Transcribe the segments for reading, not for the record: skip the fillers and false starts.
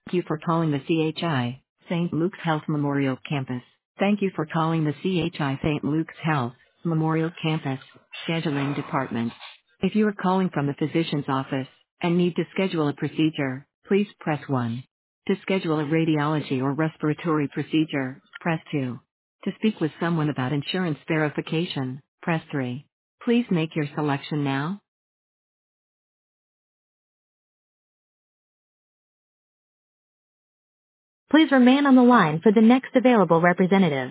Thank you for calling the CHI St. Luke's Health Memorial Campus. Thank you for calling the CHI St. Luke's Health Memorial Campus Scheduling Department. If you are calling from the physician's office and need to schedule a procedure, please press 1. To schedule a radiology or respiratory procedure, press 2. To speak with someone about insurance verification, press 3. Please make your selection now. Please remain on the line for the next available representative.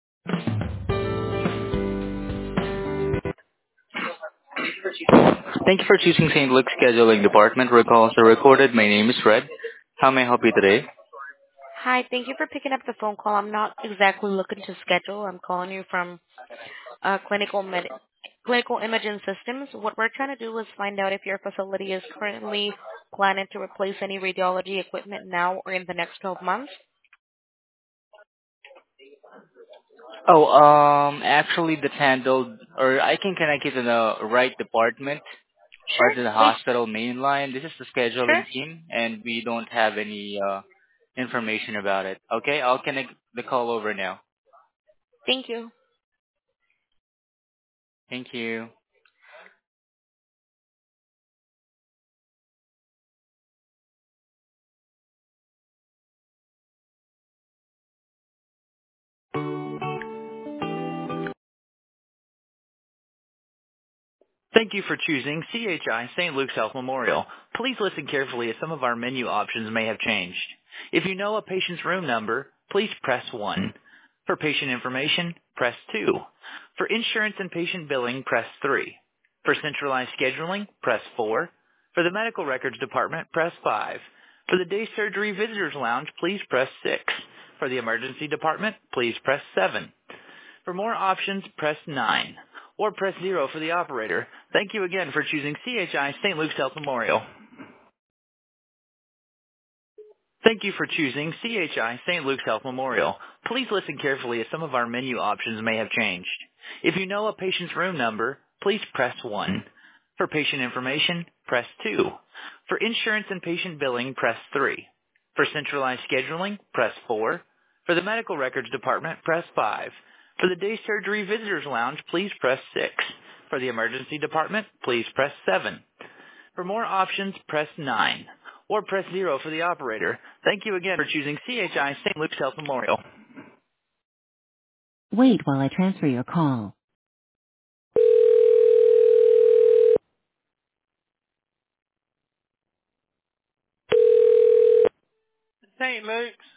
Thank you for choosing St. Luke's Scheduling Department. Where calls are recorded. My name is Red. How may I help you today? Hi, thank you for picking up the phone call. I'm not exactly looking to schedule. I'm calling you from Clinical Imaging Systems. What we're trying to do is find out if your facility is currently planning to replace any radiology equipment now or in the next 12 months. Oh, actually that's handled, or I can connect you to the right department or Sure, to the please. hospital main line. This is the Sure. scheduling team and we don't have any, information about it. Okay, I'll connect the call over now. Thank you. Thank you. Thank you for choosing CHI St. Luke's Health Memorial. Please listen carefully as some of our menu options may have changed. If you know a patient's room number, please press 1. For patient information, press 2. For insurance and patient billing, press 3. For centralized scheduling, press 4. For the medical records department, press 5. For the day surgery visitors lounge, please press 6. For the emergency department, please press 7. For more options, press 9. Or press 0 for the operator. Thank you again for choosing CHI St. Luke's Health Memorial. Thank you for choosing CHI St. Luke's Health Memorial. Please listen carefully as some of our menu options may have changed. If you know a patient's room number, please press 1. For patient information, press 2. For insurance and patient billing, press 3. For centralized scheduling, press 4. For the medical records department, press 5. For the day surgery visitors lounge, please press 6. For the emergency department, please press 7. For more options, press 9. Or press 0 for the operator. Thank you again for choosing CHI St. Luke's Health Memorial. Wait while I transfer your call. St. Luke's.